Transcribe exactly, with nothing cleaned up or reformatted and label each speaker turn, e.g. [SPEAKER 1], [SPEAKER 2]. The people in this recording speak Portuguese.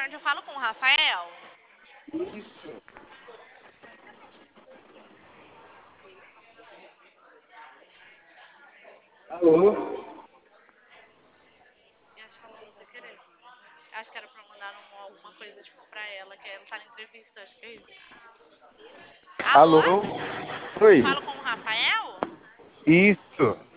[SPEAKER 1] tarde, eu falo com o Rafael.
[SPEAKER 2] Isso. Alô?
[SPEAKER 1] Eu acho que ela mandou sem querer. Acho que era pra mandar uma, alguma coisa tipo pra ela, que ela tá na entrevista, acho que é isso. Alô?
[SPEAKER 2] Alô? Oi.
[SPEAKER 1] Falo com o Rafael?
[SPEAKER 2] Isso.